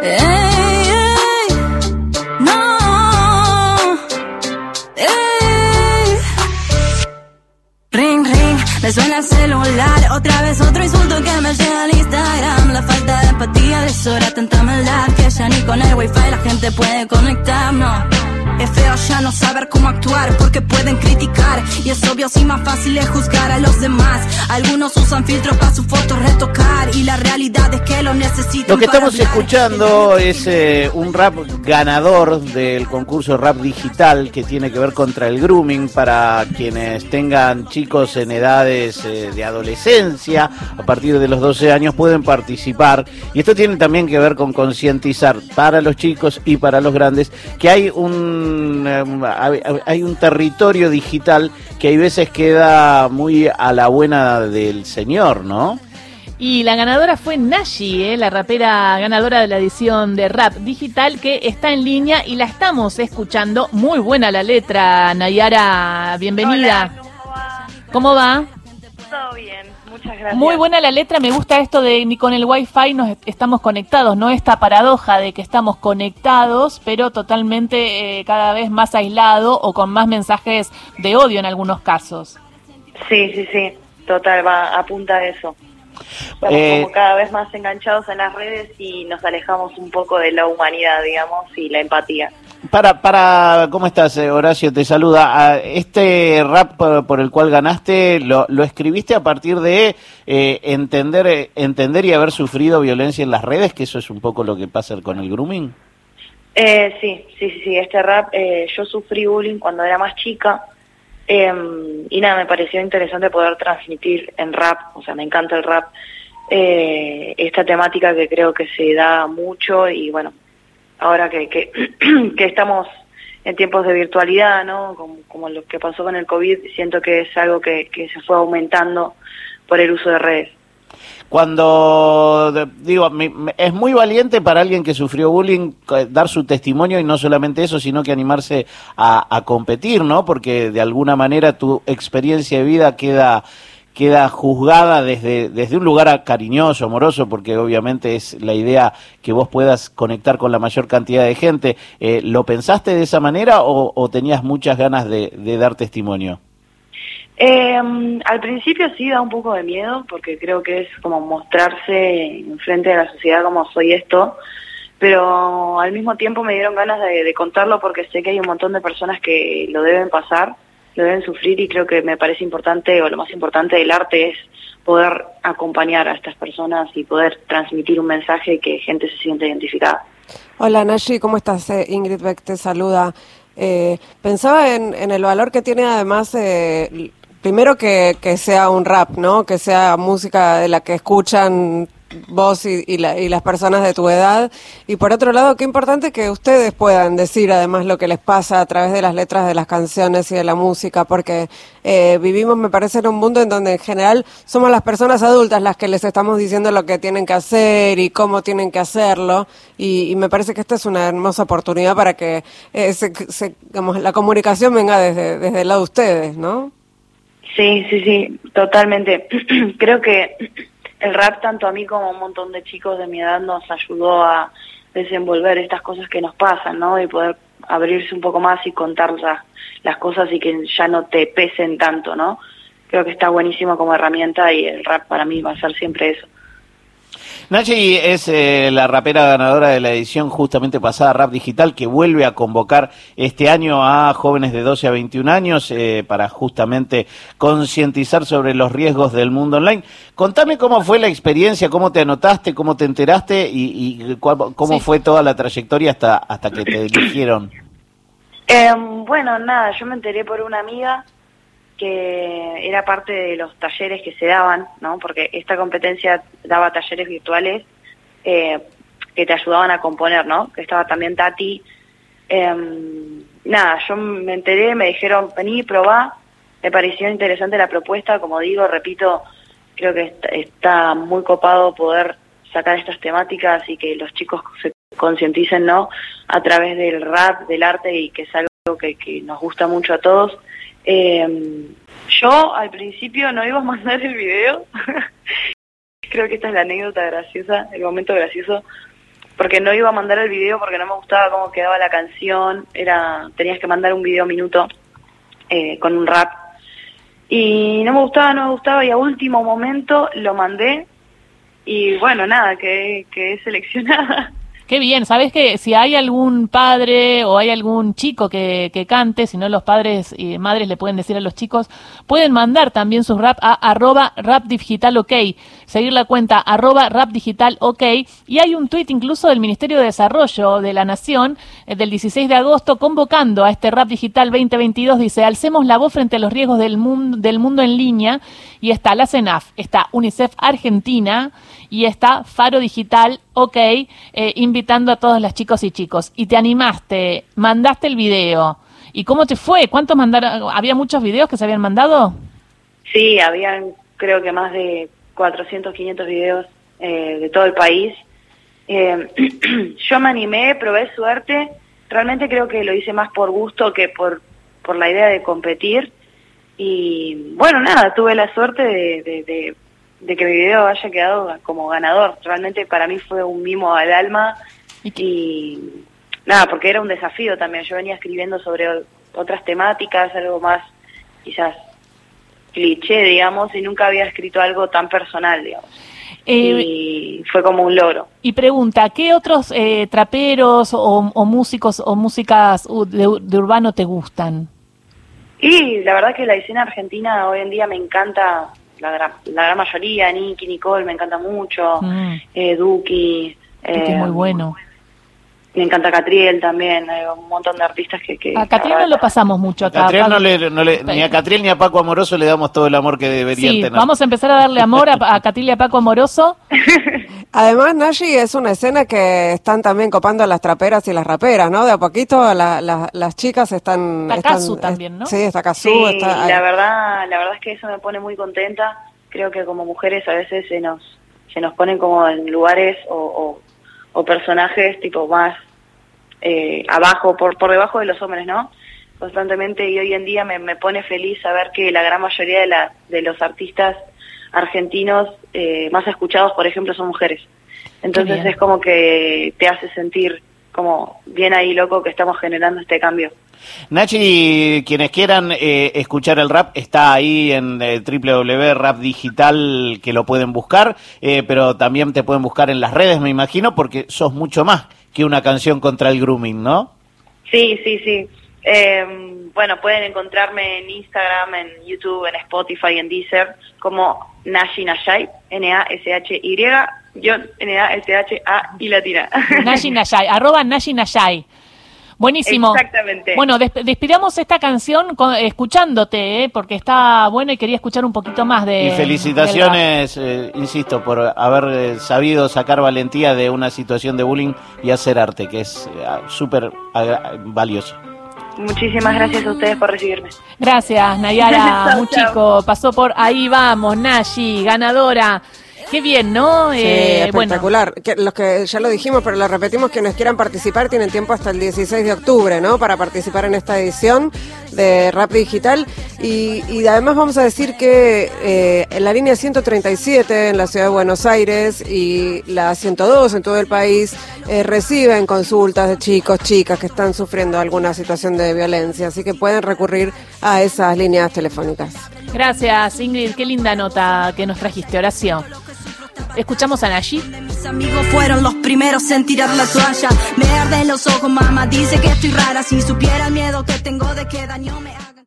Ey, ey, no. Ey. Ring, ring, me suena el celular. Otra vez otro insulto que me llega al Instagram. La falta de empatía le sobra tanta maldad que ya ni con el wifi la gente puede conectar, no. Es feo ya no saber cómo actuar porque pueden criticar y es obvio si más fácil es juzgar a los demás. Algunos usan filtros para sus fotos retocar y la realidad es que lo necesitan. Lo que estamos escuchando es un rap ganador del concurso Rap Digital que tiene que ver contra el grooming para quienes tengan chicos en edades de adolescencia. A partir de los 12 años pueden participar y esto tiene también que ver con concientizar para los chicos y para los grandes que hay un territorio digital que hay veces queda muy a la buena del señor, ¿no? Y la ganadora fue Nashi, la rapera ganadora de la edición de Rap Digital, que está en línea y la estamos escuchando. Muy buena la letra, Nayara, bienvenida. Hola, ¿Cómo va? todo bien, muchas gracias. Muy buena la letra, me gusta esto de ni con el wifi nos estamos conectados, ¿no? Esta paradoja de que estamos conectados, pero totalmente cada vez más aislado o con más mensajes de odio en algunos casos. Sí, total, va a punta de eso. Estamos como cada vez más enganchados en las redes y nos alejamos un poco de la humanidad, digamos, y la empatía. ¿Cómo estás, Horacio? Te saluda. Este rap por el cual ganaste, ¿lo escribiste a partir de entender y haber sufrido violencia en las redes? Que eso es un poco lo que pasa con el grooming. Sí, este rap, yo sufrí bullying cuando era más chica y nada, me pareció interesante poder transmitir en rap, o sea, me encanta el rap, esta temática que creo que se da mucho y bueno, ahora que estamos en tiempos de virtualidad, ¿no? Como lo que pasó con el COVID, siento que es algo que se fue aumentando por el uso de redes. Es muy valiente para alguien que sufrió bullying dar su testimonio y no solamente eso, sino que animarse a competir, ¿no? Porque de alguna manera tu experiencia de vida queda juzgada desde un lugar cariñoso, amoroso, porque obviamente es la idea que vos puedas conectar con la mayor cantidad de gente. ¿Lo pensaste de esa manera o tenías muchas ganas de dar testimonio? Al principio sí da un poco de miedo, porque creo que es como mostrarse en frente de la sociedad como soy esto, pero al mismo tiempo me dieron ganas de contarlo porque sé que hay un montón de personas que lo deben pasar, lo deben sufrir y creo que me parece importante, o lo más importante del arte es poder acompañar a estas personas y poder transmitir un mensaje que gente se siente identificada. Hola Nashi, ¿cómo estás? Ingrid Beck te saluda. Pensaba en el valor que tiene además, primero que sea un rap, ¿no? Que sea música de la que escuchan vos y las personas de tu edad, y por otro lado, qué importante que ustedes puedan decir además lo que les pasa a través de las letras de las canciones y de la música, porque vivimos, me parece, en un mundo en donde en general somos las personas adultas las que les estamos diciendo lo que tienen que hacer y cómo tienen que hacerlo, y me parece que esta es una hermosa oportunidad para que digamos, la comunicación venga desde el lado de ustedes, ¿no? Sí, totalmente. Creo que el rap, tanto a mí como a un montón de chicos de mi edad, nos ayudó a desenvolver estas cosas que nos pasan, ¿no? Y poder abrirse un poco más y contar las cosas y que ya no te pesen tanto, ¿no? Creo que está buenísimo como herramienta y el rap para mí va a ser siempre eso. Nashi es la rapera ganadora de la edición justamente pasada Rap Digital, que vuelve a convocar este año a jóvenes de 12 a 21 años para justamente concientizar sobre los riesgos del mundo online. Contame cómo fue la experiencia, cómo te anotaste, cómo te enteraste y cómo fue toda la trayectoria hasta que te eligieron. Bueno, nada, yo me enteré por una amiga que era parte de los talleres que se daban, ¿no? Porque esta competencia daba talleres virtuales que te ayudaban a componer, ¿no? Que estaba también Tati. Nada, yo me enteré, me dijeron, vení, probá. Me pareció interesante la propuesta, como digo, repito, creo que está muy copado poder sacar estas temáticas y que los chicos se concienticen, ¿no? A través del rap, del arte, y que es algo que nos gusta mucho a todos. Yo al principio no iba a mandar el video. Creo que esta es la anécdota graciosa, el momento gracioso, porque no iba a mandar el video porque no me gustaba cómo quedaba la canción, tenías que mandar un video minuto con un rap, y no me gustaba, y a último momento lo mandé, y bueno, nada, quedé seleccionada. Qué bien, ¿sabés que si hay algún padre o hay algún chico que cante, si no los padres y madres le pueden decir a los chicos, pueden mandar también sus rap a @rapdigitalok, seguir la cuenta @rapdigitalok, y hay un tuit incluso del Ministerio de Desarrollo de la Nación del 16 de agosto convocando a este Rap Digital 2022, dice: alcemos la voz frente a los riesgos del mundo en línea, y está la CENAF, está UNICEF Argentina y está Faro Digital, invitando a todos los chicos y chicos. Y te animaste, mandaste el video. ¿Y cómo te fue? ¿Cuántos mandaron? ¿Había muchos videos que se habían mandado? Sí, habían creo que más de 400, 500 videos de todo el país. Yo me animé, probé suerte. Realmente creo que lo hice más por gusto que por la idea de competir. Y bueno, nada, tuve la suerte de que mi video haya quedado como ganador. Realmente para mí fue un mimo al alma, y nada, porque era un desafío también. Yo venía escribiendo sobre otras temáticas, algo más quizás cliché, digamos, y nunca había escrito algo tan personal, digamos. Y fue como un logro. Y pregunta, ¿qué otros traperos o músicos o músicas de urbano te gustan? Y la verdad que la escena argentina hoy en día me encanta. La gran mayoría, Nicky, Nicole, me encanta mucho, Duki. Es muy bueno. Me encanta Catriel también, hay un montón de artistas que a Catriel no lo pasamos mucho acá. Ni a Catriel ni a Paco Amoroso le damos todo el amor que deberían tener. Vamos a empezar a darle amor a Catriel y a Paco Amoroso. Además, Nashi, es una escena que están también copando a las traperas y las raperas, ¿no? De a poquito las chicas están... Está Kazu también, ¿no? Sí, está Kazu. Sí, la verdad es que eso me pone muy contenta. Creo que como mujeres a veces se nos ponen como en lugares o personajes tipo más abajo, por debajo de los hombres, ¿no? Constantemente, y hoy en día me pone feliz saber que la gran mayoría de los artistas argentinos más escuchados, por ejemplo, son mujeres. Entonces es como que te hace sentir como bien ahí, loco, que estamos generando este cambio. Nachi, quienes quieran escuchar el rap, está ahí en www.rapdigital, que lo pueden buscar, pero también te pueden buscar en las redes, me imagino, porque sos mucho más que una canción contra el grooming, ¿no? Sí. Bueno, pueden encontrarme en Instagram, en YouTube, en Spotify, en Deezer, como Nashi Nashai, N-A-S-H-Y, N-A-S-H-A y latina. Nashi Nashai, @Nashi Nashai. Buenísimo. Exactamente. Bueno, despidamos esta canción escuchándote, porque está bueno y quería escuchar un poquito más de... Y felicitaciones, insisto, por haber sabido sacar valentía de una situación de bullying y hacer arte, que es súper valioso. Muchísimas gracias a ustedes por recibirme. Gracias, Nayara. Chau, Muchico pasó por Ahí Vamos, Nashi, ganadora. Qué bien, ¿no? Sí, espectacular. Bueno. Los que ya lo dijimos, pero lo repetimos, quienes quieran participar tienen tiempo hasta el 16 de octubre, ¿no? Para participar en esta edición de Rap Digital. Y además vamos a decir que en la línea 137 en la ciudad de Buenos Aires y la 102 en todo el país reciben consultas de chicos, chicas que están sufriendo alguna situación de violencia. Así que pueden recurrir a esas líneas telefónicas. Gracias, Ingrid. Qué linda nota que nos trajiste, Horacio. Escuchamos a Nashi. Mis amigos fueron los primeros en tirar la toalla. Me arden los ojos, mamá dice que estoy rara. Si supiera el miedo que tengo de que daño me haga.